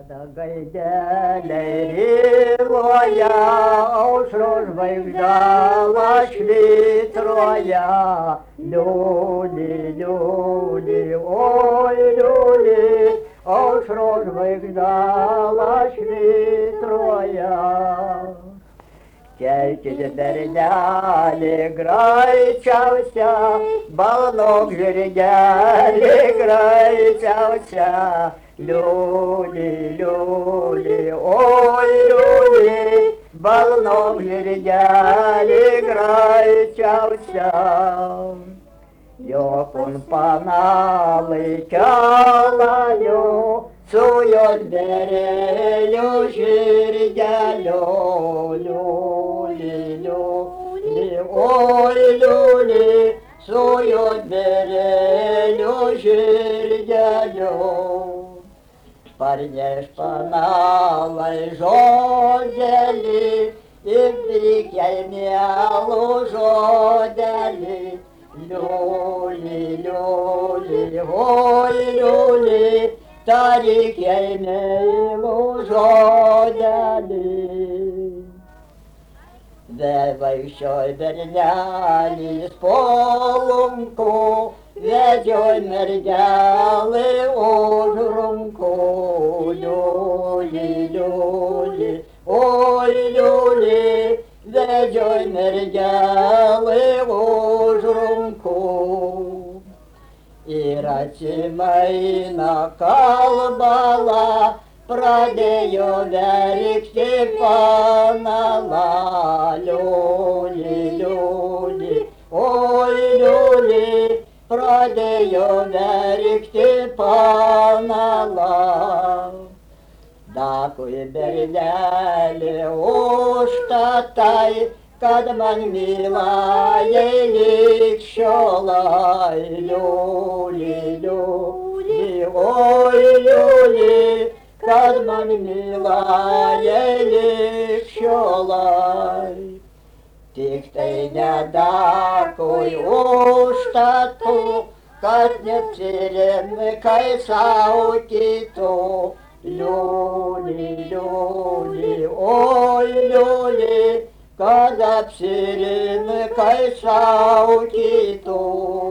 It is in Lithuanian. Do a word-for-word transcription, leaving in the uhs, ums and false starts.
Kada gaidelė ryloja, aušros žvaigždala švytroja, liūli, liūli, oi liūli, aušros žvaigždala švytroja. Kelkis bernelį graičiausia, balnok žirgelį graičiausia, liūli, liūli, oi liūli, balnok žirgelį graičiausia. Jo kumpanalai kelajo, su jos bereliu žirgeliu, liūli, liūli, oi liūli, su jos bereliu žirgeliu. Parneš panalai žodelį ir prikel mielų žodelį, liūli, liūli, oi liūli, tarik jai meilų žodelį. Bevaikščioj bernelis po lunku, vedžioj mergelį už runku, liūli, liūli, oi liūli, vedžioj mergelį už runku. Ir atsimaina kalbala, pradėjo verkti panala, liūli, liūli, oi liūli, pradėjo verkti panala. Dakui bernelį užtatai, kad man mylajai likščiolai, liūli, liūli, oi liūli, kad man mylajai likščiolai. Tik tai nedakui užtatu, kad neapsirinkai sau kitų, liūli, liūli, oi liūli, kad apsirinkai sau kitų.